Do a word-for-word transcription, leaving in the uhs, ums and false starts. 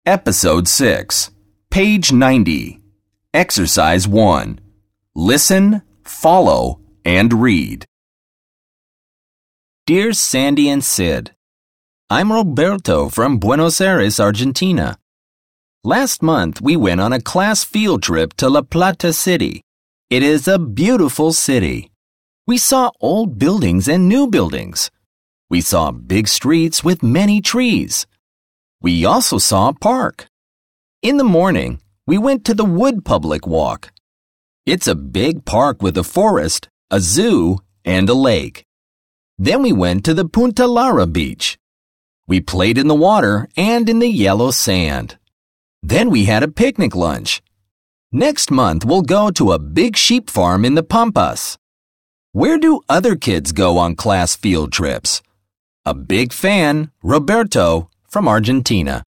Episode six, Page ninety. Exercise one. Listen, follow, and read. Dear Sandy and Sid, I'm Roberto from Buenos Aires, Argentina. Last month, we went on a class field trip to La Plata City. It is a beautiful city. We saw old buildings and new buildings. We saw big streets with many trees. We also saw a park. In the morning, we went to the Wood Public Walk. It's a big park with a forest, a zoo, and a lake. Then we went to the Punta Lara beach. We played in the water and in the yellow sand. Then we had a picnic lunch. Next month, we'll go to a big sheep farm in the Pampas. Where do other kids go on class field trips? A big fan, Roberto, from Argentina.